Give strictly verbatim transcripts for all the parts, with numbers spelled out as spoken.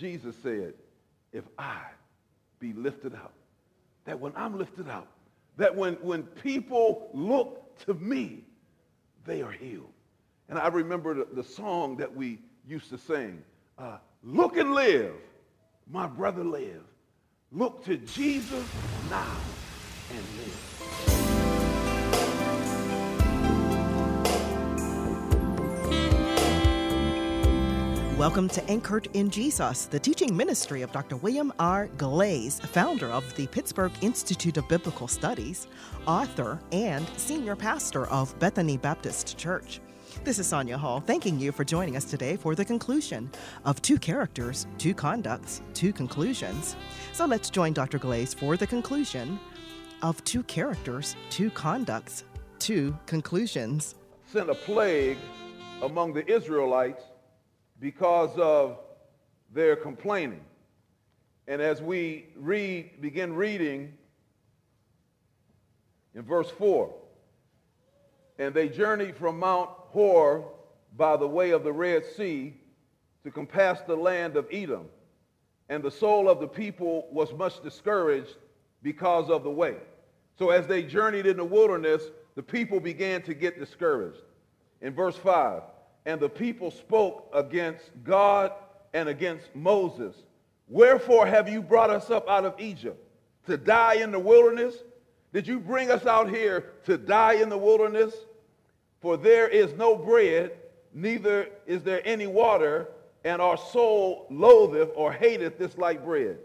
Jesus said, if I be lifted up, that when I'm lifted up, that when, when people look to me, they are healed. And I remember the, the song that we used to sing, uh, look and live, my brother live. Look to Jesus now and live. Welcome to Anchored in Jesus, the teaching ministry of Doctor William R. Glaze, founder of the Pittsburgh Institute of Biblical Studies, author, and senior pastor of Bethany Baptist Church. This is Sonia Hall, thanking you for joining us today for the conclusion of Two Characters, Two Conducts, Two Conclusions. So let's join Doctor Glaze for the conclusion of Two Characters, Two Conducts, Two Conclusions. Sent a plague among the Israelites because of their complaining. And as we read, begin reading in verse four, and they journeyed from Mount Hor by the way of the Red Sea to compass the land of Edom. And the soul of the people was much discouraged because of the way. So as they journeyed in the wilderness, the people began to get discouraged. In verse five, and the people spoke against God and against Moses. Wherefore have you brought us up out of Egypt to die in the wilderness? Did you bring us out here to die in the wilderness? For there is no bread, neither is there any water, and our soul loatheth or hateth this light bread.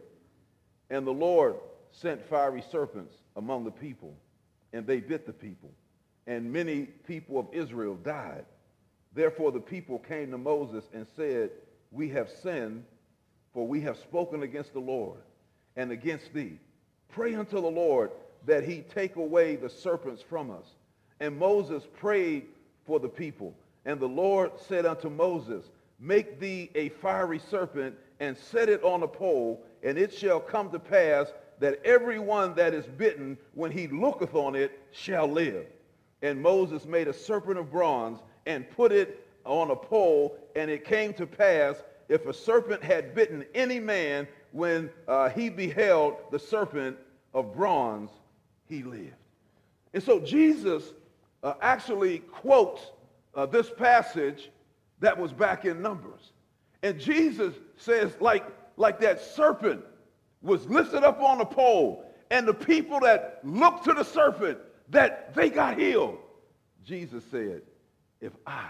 And the Lord sent fiery serpents among the people, and they bit the people, and many people of Israel died. Therefore the people came to Moses and said, we have sinned, for we have spoken against the Lord and against thee. Pray unto the Lord that he take away the serpents from us. And Moses prayed for the people. And the Lord said unto Moses, make thee a fiery serpent and set it on a pole, and it shall come to pass that every one that is bitten, when he looketh on it, shall live. And Moses made a serpent of bronze and put it on a pole, and it came to pass, if a serpent had bitten any man, when uh, he beheld the serpent of bronze, he lived. And so Jesus uh, actually quotes uh, this passage that was back in Numbers. And Jesus says, like, like that serpent was lifted up on a pole, and the people that looked to the serpent, that they got healed. Jesus said, if I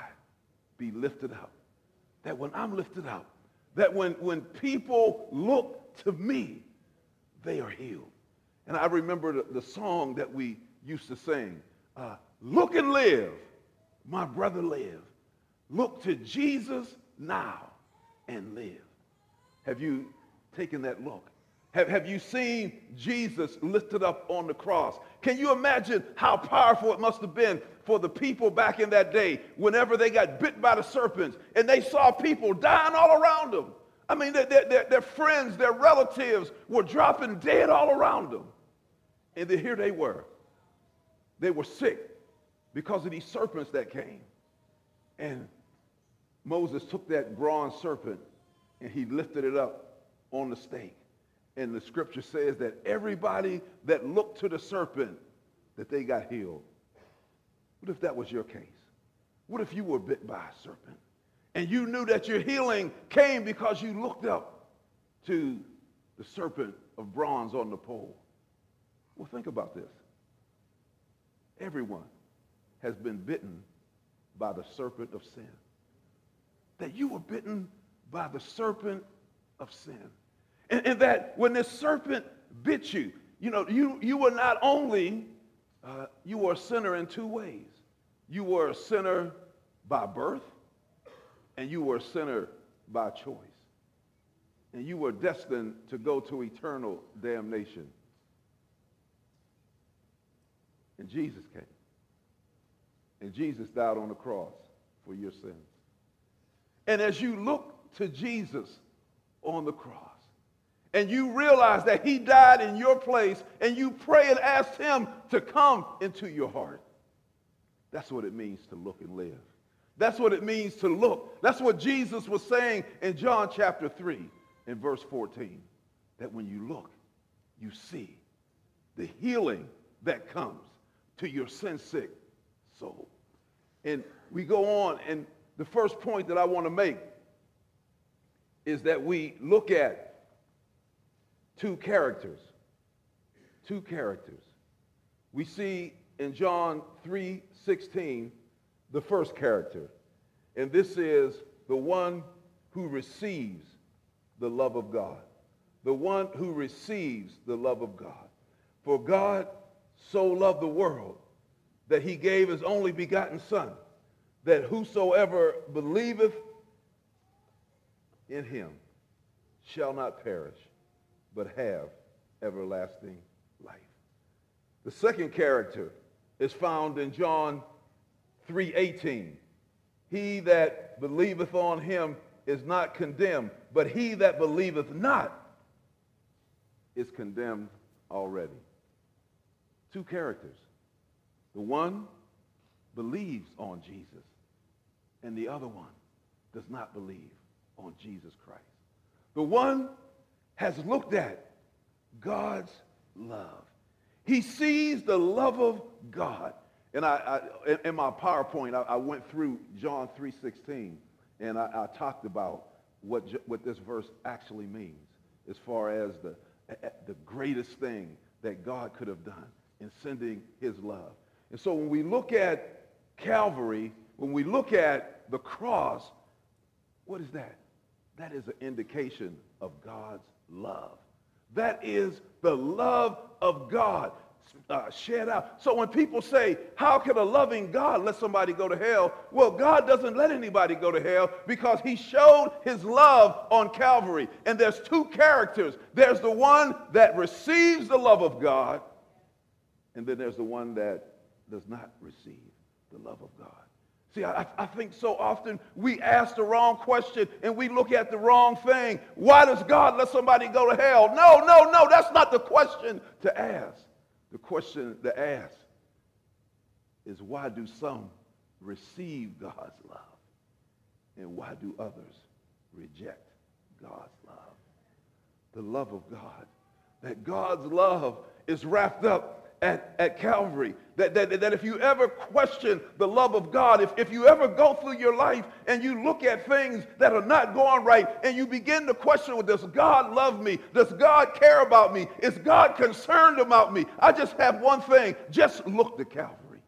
be lifted up, that when I'm lifted up, that when, when people look to me, they are healed. And I remember the, the song that we used to sing, uh, look and live, my brother live. Look to Jesus now and live. Have you taken that look? Have, have you seen Jesus lifted up on the cross? Can you imagine how powerful it must have been for the people back in that day whenever they got bit by the serpents and they saw people dying all around them? I mean, their, their, their friends, their relatives were dropping dead all around them. And then here they were. They were sick because of these serpents that came. And Moses took that bronze serpent and he lifted it up on the stake. And the scripture says that everybody that looked to the serpent, that they got healed. What if that was your case? What if you were bit by a serpent and you knew that your healing came because you looked up to the serpent of bronze on the pole? Well, think about this. Everyone has been bitten by the serpent of sin. That you were bitten by the serpent of sin. And, and that when this serpent bit you, you know, you, you were not only, uh, you were a sinner in two ways. You were a sinner by birth, and you were a sinner by choice. And you were destined to go to eternal damnation. And Jesus came. And Jesus died on the cross for your sins. And as you look to Jesus on the cross, and you realize that he died in your place, and you pray and ask him to come into your heart, that's what it means to look and live. That's what it means to look. That's what Jesus was saying in John chapter three. in verse fourteen, that when you look, you see the healing that comes to your sin-sick soul. And we go on, and the first point that I want to make is that we look at two characters. Two characters. We see in John three sixteen the first character, and this is the one who receives the love of God. The one who receives the love of God. For God so loved the world that he gave his only begotten Son, that whosoever believeth in him shall not perish, but have everlasting life. The second character is found in John three eighteen. He that believeth on him is not condemned, but he that believeth not is condemned already. Two characters. The one believes on Jesus, and the other one does not believe on Jesus Christ. The one has looked at God's love. He sees the love of God. And I, I in my PowerPoint, I, I went through John three sixteen, and I, I talked about what, what this verse actually means as far as the, the greatest thing that God could have done in sending his love. And so when we look at Calvary, when we look at the cross, what is that? That is an indication of God's love. That is the love of God uh, shed out. So when people say, how can a loving God let somebody go to hell? Well, God doesn't let anybody go to hell because he showed his love on Calvary. And there's two characters. There's the one that receives the love of God, and then there's the one that does not receive the love of God. See, I, I think so often we ask the wrong question and we look at the wrong thing. Why does God let somebody go to hell? No, no, no, that's not the question to ask. The question to ask is, why do some receive God's love and why do others reject God's love? The love of God. That God's love is wrapped up At, at Calvary, that, that, that if you ever question the love of God, if, if you ever go through your life and you look at things that are not going right and you begin to question, well, does God love me? Does God care about me? Is God concerned about me? I just have one thing, just look to Calvary.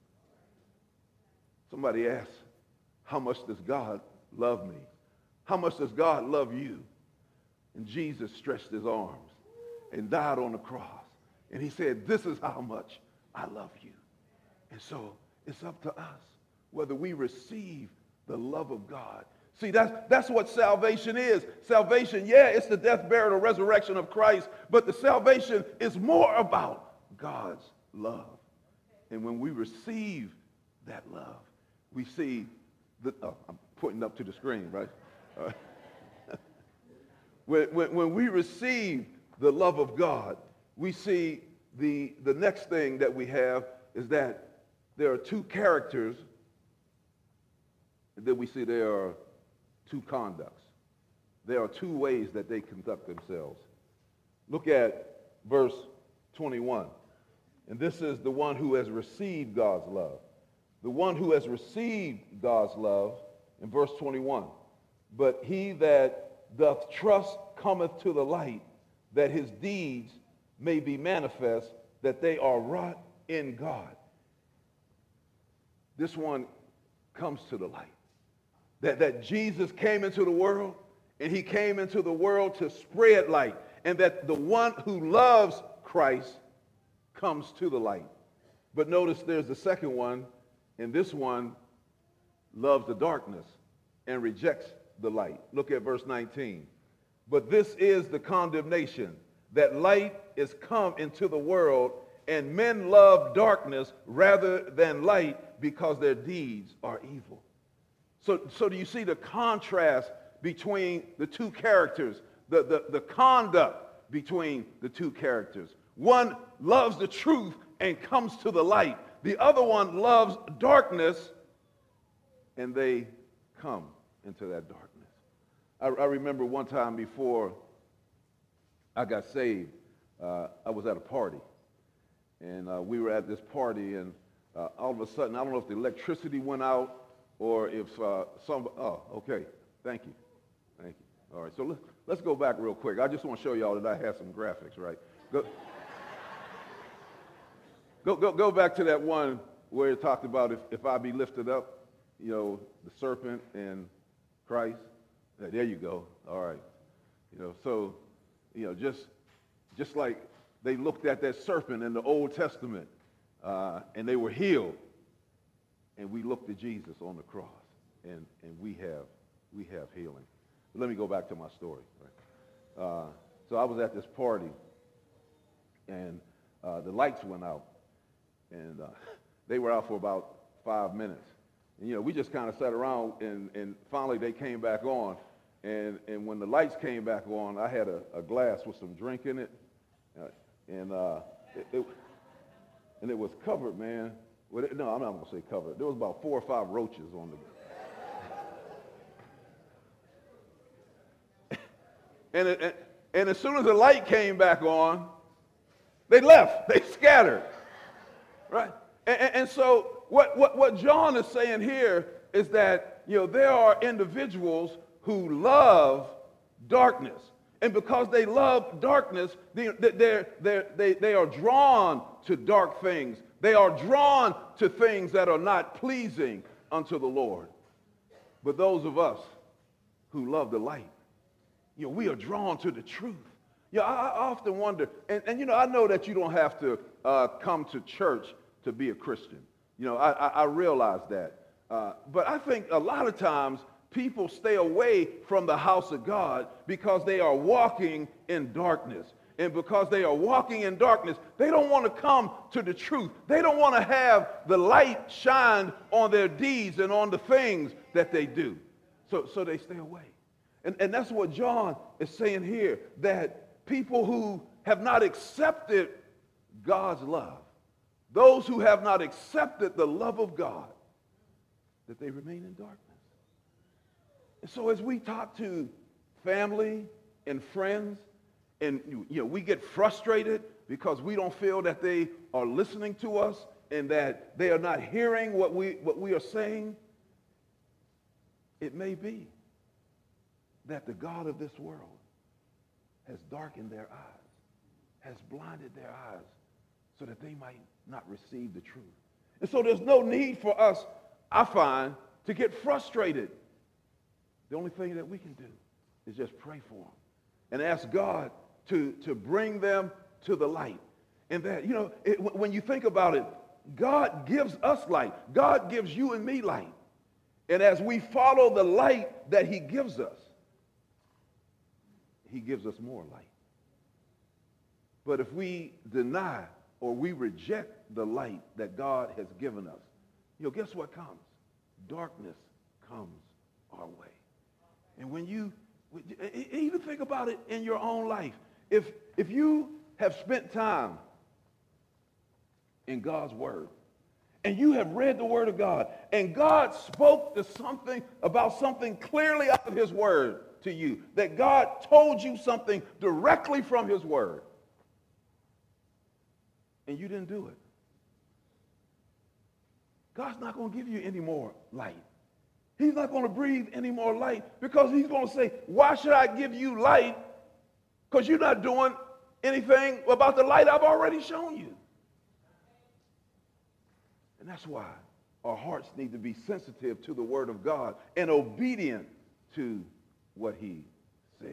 Somebody asks, how much does God love me? How much does God love you? And Jesus stretched his arms and died on the cross. And he said, this is how much I love you. And so it's up to us whether we receive the love of God. See, that's, that's what salvation is. Salvation, yeah, it's the death, burial, and resurrection of Christ, but the salvation is more about God's love. And when we receive that love, we see, the, oh, I'm pointing up to the screen, right? Uh, when, when, when we receive the love of God, we see the, the next thing that we have is that there are two characters, and then we see there are two conducts. There are two ways that they conduct themselves. Look at verse twenty-one. And this is the one who has received God's love. The one who has received God's love, in verse twenty-one. But he that doth trust cometh to the light, that his deeds may be manifest, that they are wrought in God. This one comes to the light. That, that Jesus came into the world, and he came into the world to spread light. And that the one who loves Christ comes to the light. But notice there's the second one, and this one loves the darkness and rejects the light. Look at verse nineteen. But this is the condemnation, that light is come into the world, and men love darkness rather than light because their deeds are evil. So, so do you see the contrast between the two characters, the, the, the conduct between the two characters? One loves the truth and comes to the light. The other one loves darkness, and they come into that darkness. I, I remember one time before I got saved, uh, I was at a party. And uh, we were at this party, and uh, all of a sudden, I don't know if the electricity went out or if uh, some, oh, okay, thank you, thank you. All right, so let's, let's go back real quick. I just want to show y'all that I have some graphics, right? Go, go, go, go back to that one where it talked about if, if I be lifted up, you know, the serpent and Christ. Yeah, there you go, all right. You know, so, you know, just, just like they looked at that serpent in the Old Testament, uh, and they were healed. And we looked at Jesus on the cross, and, and we have we have healing. But let me go back to my story. Right? Uh, so I was at this party, and uh, the lights went out, and uh, they were out for about five minutes. And, you know, we just kind of sat around, and, and finally they came back on. And, and when the lights came back on, I had a, a glass with some drink in it. Uh, And uh, it, it, and it was covered, man. With it, no, I'm not going to say covered. There was about four or five roaches on the. and, it, and and as soon as the light came back on, they left. They scattered, right? And, and, and so what, what what John is saying here is that, you know, there are individuals who love darkness. And because they love darkness, they, they're, they're, they, they are drawn to dark things. They are drawn to things that are not pleasing unto the Lord. But those of us who love the light, you know, we are drawn to the truth. You know, I, I often wonder, and, and, you know, I know that you don't have to uh, come to church to be a Christian. You know, I, I, I realize that. Uh, but I think a lot of times, people stay away from the house of God because they are walking in darkness. And because they are walking in darkness, they don't want to come to the truth. They don't want to have the light shine on their deeds and on the things that they do. So, so they stay away. And, and that's what John is saying here, that people who have not accepted God's love, those who have not accepted the love of God, that they remain in darkness. And so as we talk to family and friends, and you know, we get frustrated because we don't feel that they are listening to us and that they are not hearing what we, what we are saying, it may be that the God of this world has darkened their eyes, has blinded their eyes so that they might not receive the truth. And so there's no need for us, I find, to get frustrated. The only thing that we can do is just pray for them and ask God to, to bring them to the light. And that, you know, it, when you think about it, God gives us light. God gives you and me light. And as we follow the light that he gives us, he gives us more light. But if we deny or we reject the light that God has given us, you know, guess what comes? Darkness comes our way. And when you, even think about it in your own life. If, if you have spent time in God's word, and you have read the word of God, and God spoke to something about something clearly out of his word to you, that God told you something directly from his word, and you didn't do it, God's not going to give you any more light. He's not going to breathe any more light because he's going to say, why should I give you light? Because you're not doing anything about the light I've already shown you. And that's why our hearts need to be sensitive to the word of God and obedient to what he says.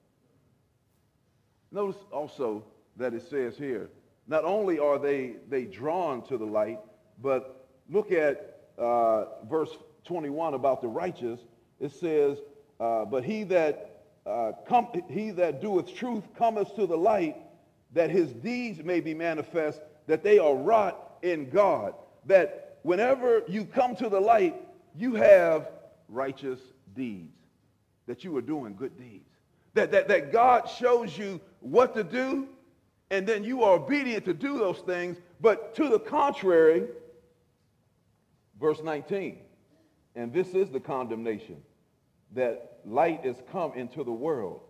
Notice also that it says here, not only are they, they drawn to the light, but look at uh, verse twenty-one about the righteous. It says, uh, but he that, uh, com- he that doeth truth cometh to the light, that his deeds may be manifest, that they are wrought in God. That whenever you come to the light, you have righteous deeds, that you are doing good deeds. That, that, that God shows you what to do, and then you are obedient to do those things. But to the contrary, verse nineteen, and this is the condemnation, that light is come into the world,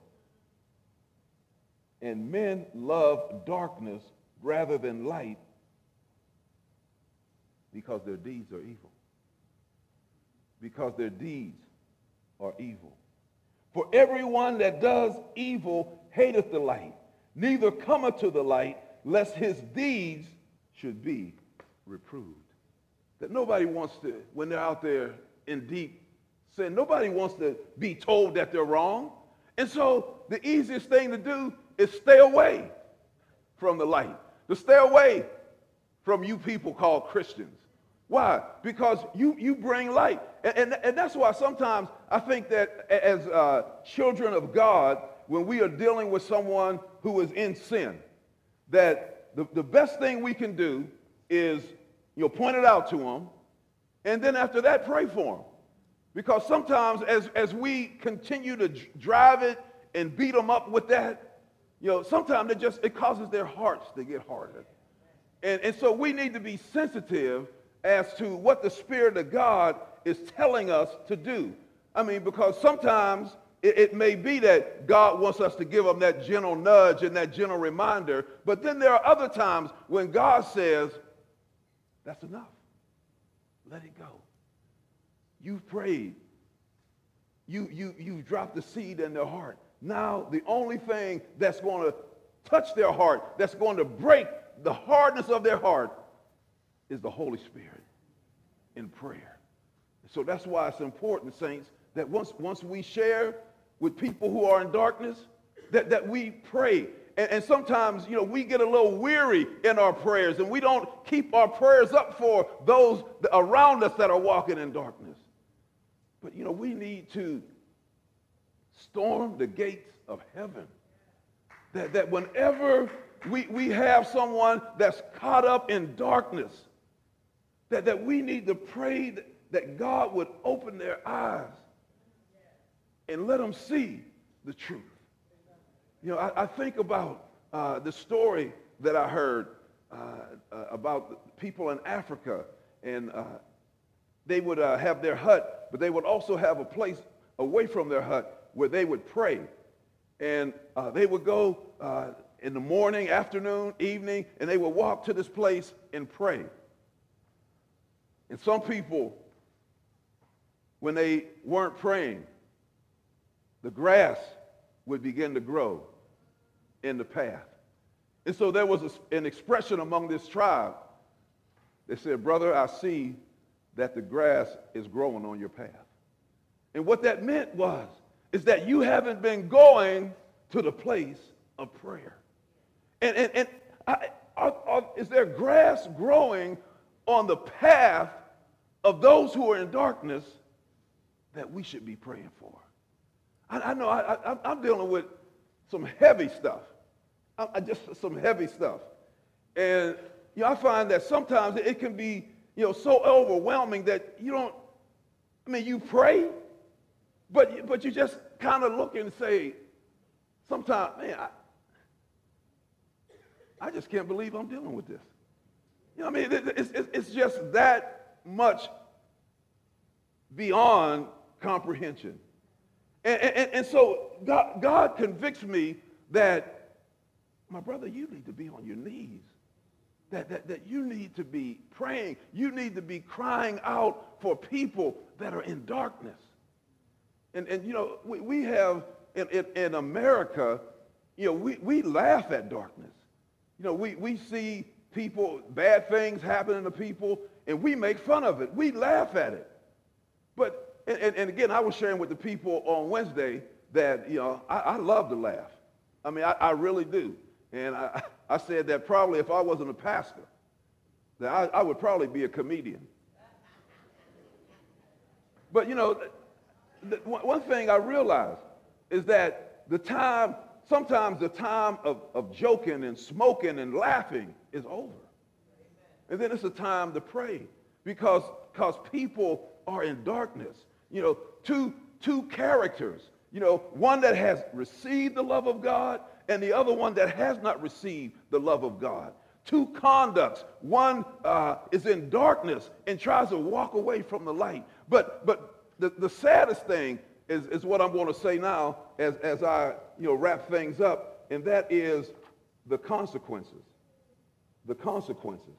and men love darkness rather than light because their deeds are evil. Because their deeds are evil. For everyone that does evil hateth the light, neither cometh to the light, lest his deeds should be reproved. That nobody wants to, when they're out there in deep sin, nobody wants to be told that they're wrong. And so the easiest thing to do is stay away from the light, to stay away from you people called Christians. Why? Because you, you bring light. And, and, and that's why sometimes I think that as uh, children of God, when we are dealing with someone who is in sin, that the, the best thing we can do is, you know, point it out to them, and then after that, pray for them. Because sometimes as, as we continue to drive it and beat them up with that, you know, sometimes it just, it causes their hearts to get harder. And, and so we need to be sensitive as to what the Spirit of God is telling us to do. I mean, because sometimes it, it may be that God wants us to give them that gentle nudge and that gentle reminder, but then there are other times when God says, that's enough. Let it go. You've prayed. You, you, you dropped the seed in their heart. Now, the only thing that's going to touch their heart, that's going to break the hardness of their heart, is the Holy Spirit in prayer. So that's why it's important, saints, that once, once we share with people who are in darkness, that, that we pray. And, and sometimes, you know, we get a little weary in our prayers, and we don't keep our prayers up for those around us that are walking in darkness. But, you know, we need to storm the gates of heaven. That, that whenever we, we have someone that's caught up in darkness, that, that we need to pray that, that God would open their eyes and let them see the truth. You know, I, I think about uh, the story that I heard uh, uh, about people in Africa, and uh, they would uh, have their hut, but they would also have a place away from their hut where they would pray. And uh, they would go uh, in the morning, afternoon, evening, and they would walk to this place and pray. And some people, when they weren't praying, the grass would begin to grow in the path. And so there was a, an expression among this tribe. They said, brother, I see that the grass is growing on your path. And what that meant was, is that you haven't been going to the place of prayer. And, and, and I, are, are, is there grass growing on the path of those who are in darkness that we should be praying for? I, I know I, I, I'm dealing with some heavy stuff. I, I just some heavy stuff. And you know, I find that sometimes it can be, you know, so overwhelming that you don't, I mean, you pray, but, but you just kind of look and say, sometimes, man, I, I just can't believe I'm dealing with this. You know what I mean? It, it's, it's just that much beyond comprehension. And, and, and so God, God convicts me that, my brother, you need to be on your knees. That, that, that you need to be praying. You need to be crying out for people that are in darkness. And, and you know, we, we have, in, in, in America, you know, we, we laugh at darkness. You know, we, we see people, bad things happening to people, and we make fun of it. We laugh at it. But, and, and again, I was sharing with the people on Wednesday that, you know, I, I love to laugh. I mean, I, I really do. And I, I said that probably if I wasn't a pastor, that I, I would probably be a comedian. But, you know, the, one thing I realized is that the time, sometimes the time of, of joking and smoking and laughing is over. And then it's a time to pray because, because people are in darkness. You know, two, two characters, you know, one that has received the love of God and the other one that has not received the love of God. Two conducts. One uh, is in darkness and tries to walk away from the light. But, but the, the saddest thing is, is what I'm going to say now as, as I you know, wrap things up, and that is the consequences. The consequences.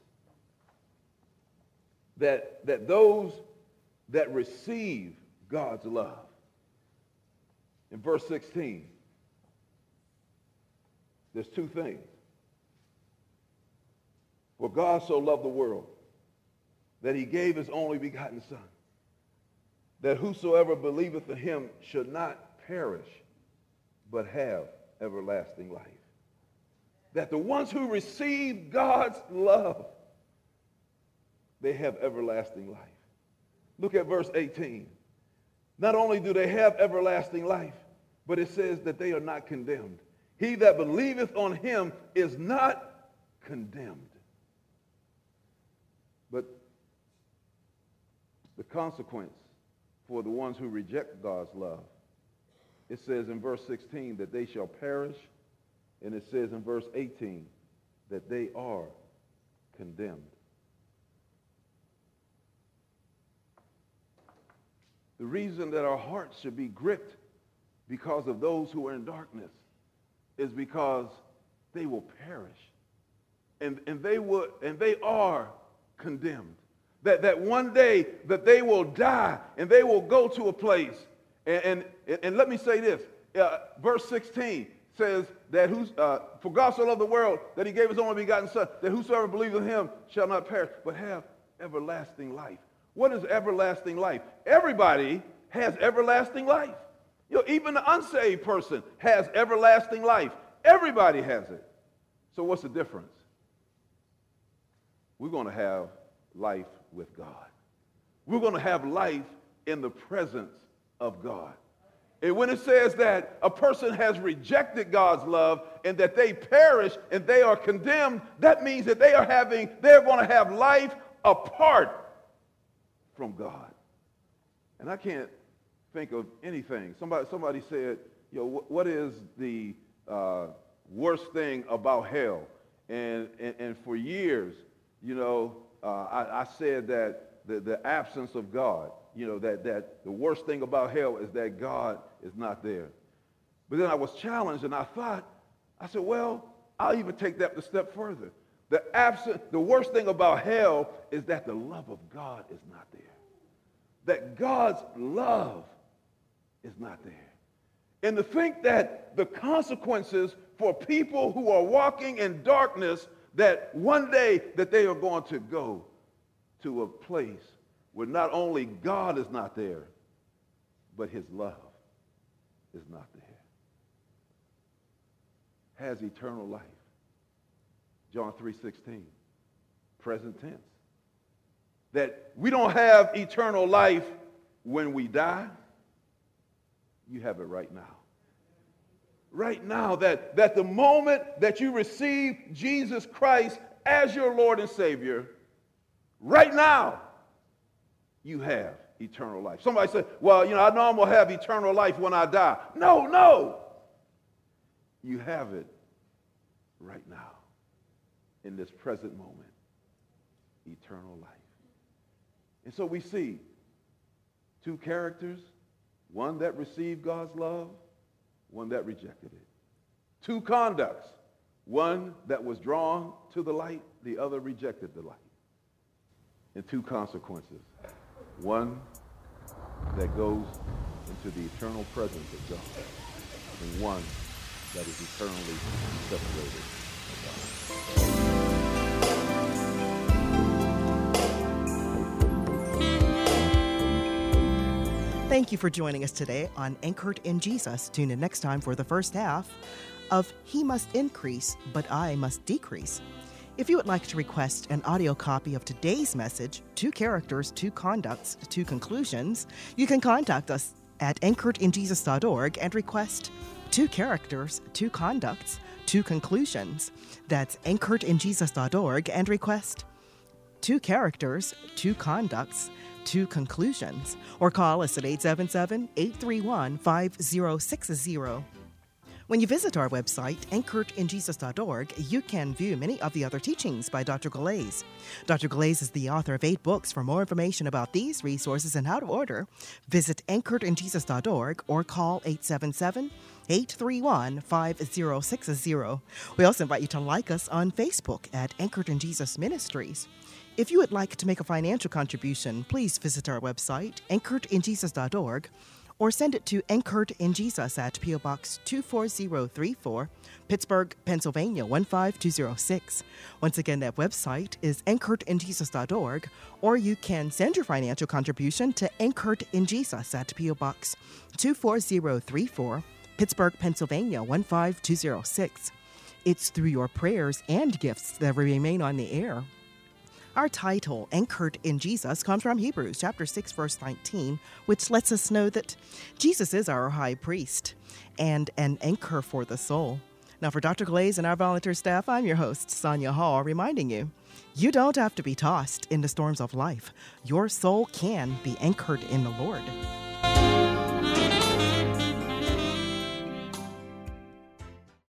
That, that those that receive God's love. In verse sixteen, there's two things. For God so loved the world that he gave his only begotten Son, that whosoever believeth in him should not perish, but have everlasting life. That the ones who receive God's love, they have everlasting life. Look at verse eighteen. Not only do they have everlasting life, but it says that they are not condemned. He that believeth on him is not condemned. But the consequence for the ones who reject God's love, it says in verse sixteen that they shall perish, and it says in verse eighteen that they are condemned. The reason that our hearts should be gripped because of those who are in darkness is because they will perish. And, and they would, and they are condemned. That, that one day that they will die and they will go to a place. And, and, and let me say this. Uh, verse sixteen says that who's, uh, for God so loved the world that he gave his only begotten Son, that whosoever believes in him shall not perish, but have everlasting life. What is everlasting life? Everybody has everlasting life. You know, even the unsaved person has everlasting life. Everybody has it. So what's the difference? We're going to have life with God. We're going to have life in the presence of God. And when it says that a person has rejected God's love and that they perish and they are condemned, that means that they are having, they're going to have life apart from God. And I can't think of anything. Somebody, somebody said, you know, what, what is the uh, worst thing about hell? And, and, and for years, you know, uh, I, I said that the, the absence of God, you know, that, that the worst thing about hell is that God is not there. But then I was challenged and I thought, I said, well, I'll even take that a step further. The absence, the worst thing about hell is that the love of God is not there. That God's love is not there. And to think that the consequences for people who are walking in darkness, that one day that they are going to go to a place where not only God is not there, but his love is not there. Has eternal life. John three sixteen, present tense. That we don't have eternal life when we die. You have it right now. Right now, that, that the moment that you receive Jesus Christ as your Lord and Savior, right now, you have eternal life. Somebody said, well, you know, I know I'm going to have eternal life when I die. No, no. You have it right now, in this present moment, eternal life. And so we see two characters, one that received God's love, one that rejected it. Two conducts, one that was drawn to the light, the other rejected the light. And two consequences, one that goes into the eternal presence of God, and one that is eternally separated from God. Thank you for joining us today on Anchored in Jesus. Tune in next time for the first half of He Must Increase, But I Must Decrease. If you would like to request an audio copy of today's message, Two Characters, Two Conducts, Two Conclusions, you can contact us at anchored in jesus dot org and request Two Characters, Two Conducts, Two Conclusions. That's anchored in jesus dot org and request Two Characters, Two Conducts, Two Conclusions, or call us at eight seven seven, eight three one, five zero six zero. When you visit our website, anchored in jesus dot org, you can view many of the other teachings by Doctor Galais. Doctor Galais is the author of eight books. For more information about these resources and how to order, visit anchored in jesus dot org or call eight seven seven, eight three one, five zero six zero. We also invite you to like us on Facebook at Anchored in Jesus Ministries. If you would like to make a financial contribution, please visit our website, anchored in jesus dot org, or send it to Anchored in Jesus at P O. Box two four zero three four, Pittsburgh, Pennsylvania one five two zero six. Once again, that website is anchored in jesus dot org, or you can send your financial contribution to Anchored in Jesus at P O. Box two four zero three four, Pittsburgh, Pennsylvania one five two zero six. It's through your prayers and gifts that we remain on the air. Our title, Anchored in Jesus, comes from Hebrews chapter six, verse nineteen, which lets us know that Jesus is our high priest and an anchor for the soul. Now, for Doctor Galais and our volunteer staff, I'm your host, Sonia Hall, reminding you, you don't have to be tossed in the storms of life. Your soul can be anchored in the Lord.